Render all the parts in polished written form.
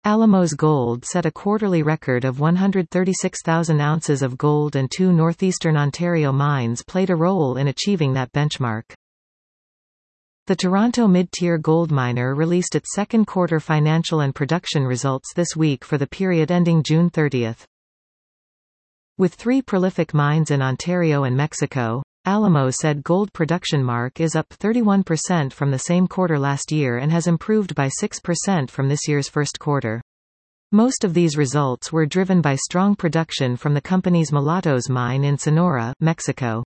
Alamos Gold set a quarterly record of 136,000 ounces of gold, and two northeastern Ontario mines played a role in achieving that benchmark. The Toronto mid-tier gold miner released its second quarter financial and production results this week for the period ending June 30. With three prolific mines in Ontario and Mexico, Alamos said gold production mark is up 31% from the same quarter last year and has improved by 6% from this year's first quarter. Most of these results were driven by strong production from the company's Mulatos mine in Sonora, Mexico.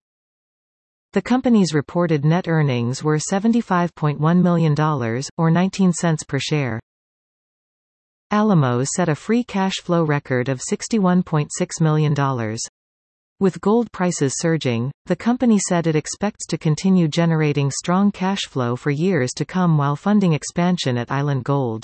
The company's reported net earnings were $75.1 million, or 19 cents per share. Alamos set a free cash flow record of $61.6 million. With gold prices surging, the company said it expects to continue generating strong cash flow for years to come while funding expansion at Island Gold.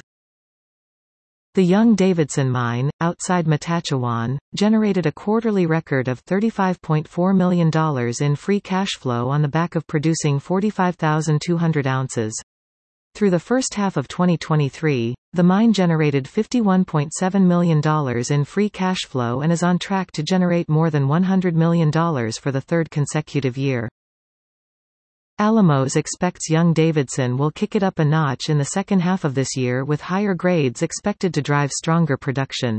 The Young-Davidson mine, outside Matachewan, generated a quarterly record of $35.4 million in free cash flow on the back of producing 45,200 ounces. Through the first half of 2023, the mine generated $51.7 million in free cash flow and is on track to generate more than $100 million for the third consecutive year. Alamos expects Young-Davidson will kick it up a notch in the second half of this year, with higher grades expected to drive stronger production.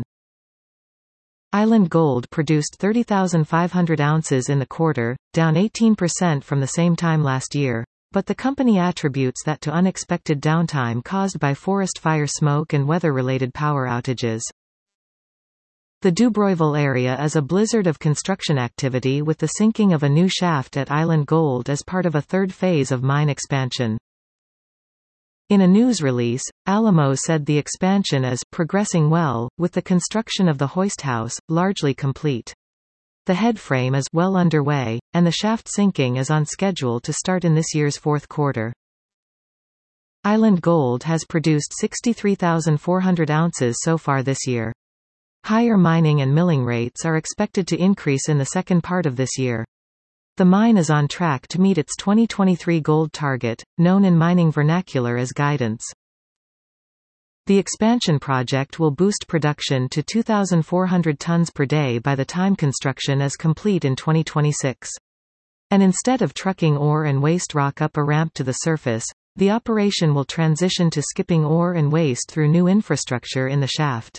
Island Gold produced 30,500 ounces in the quarter, down 18% from the same time last year. But the company attributes that to unexpected downtime caused by forest fire smoke and weather-related power outages. The Dubroyville area is a blizzard of construction activity, with the sinking of a new shaft at Island Gold as part of a third phase of mine expansion. In a news release, Alamos said the expansion is progressing well, with the construction of the hoist house largely complete. The headframe is well underway, and the shaft sinking is on schedule to start in this year's fourth quarter. Island Gold has produced 63,400 ounces so far this year. Higher mining and milling rates are expected to increase in the second part of this year. The mine is on track to meet its 2023 gold target, known in mining vernacular as guidance. The expansion project will boost production to 2,400 tons per day by the time construction is complete in 2026. And instead of trucking ore and waste rock up a ramp to the surface, the operation will transition to skipping ore and waste through new infrastructure in the shaft.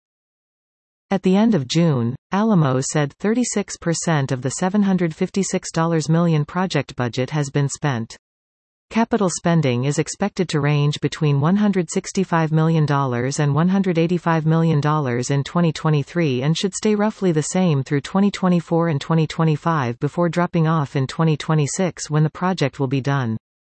At the end of June, Alamos said 36% of the $756 million project budget has been spent. Capital spending is expected to range between $165 million and $185 million in 2023 and should stay roughly the same through 2024 and 2025 before dropping off in 2026 when the project will be done.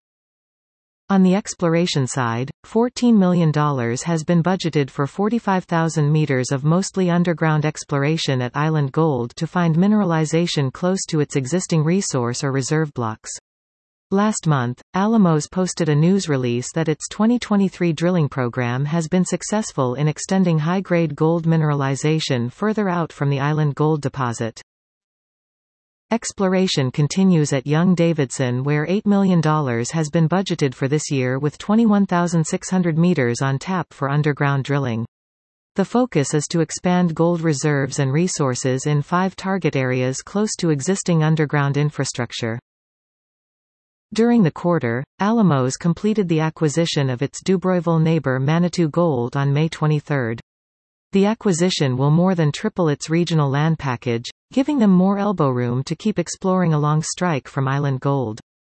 On the exploration side, $14 million has been budgeted for 45,000 meters of mostly underground exploration at Island Gold to find mineralization close to its existing resource or reserve blocks. Last month, Alamos posted a news release that its 2023 drilling program has been successful in extending high-grade gold mineralization further out from the Island Gold deposit. Exploration continues at Young-Davidson, where $8 million has been budgeted for this year, with 21,600 meters on tap for underground drilling. The focus is to expand gold reserves and resources in 5 target areas close to existing underground infrastructure. During the quarter, Alamos completed the acquisition of its Dubroyville neighbor Manitou Gold on May 23. The acquisition will more than triple its regional land package, giving them more elbow room to keep exploring along strike from Island Gold.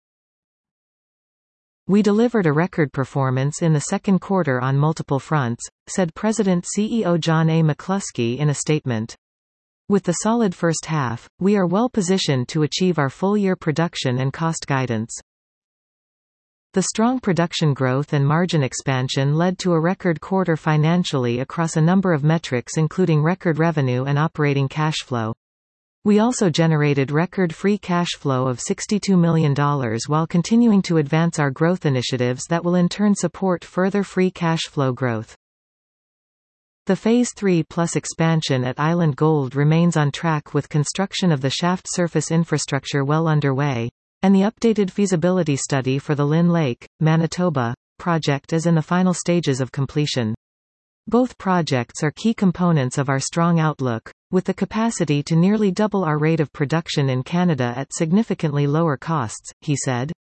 "We delivered a record performance in the second quarter on multiple fronts," said President-CEO John A. McCluskey in a statement. "With the solid first half, we are well positioned to achieve our full-year production and cost guidance." The strong production growth and margin expansion led to a record quarter financially across a number of metrics, including record revenue and operating cash flow. We also generated record free cash flow of $62 million while continuing to advance our growth initiatives that will in turn support further free cash flow growth. The Phase 3+ expansion at Island Gold remains on track, with construction of the shaft surface infrastructure well underway, and the updated feasibility study for the Lynn Lake, Manitoba, project is in the final stages of completion. Both projects are key components of our strong outlook, with the capacity to nearly double our rate of production in Canada at significantly lower costs, he said.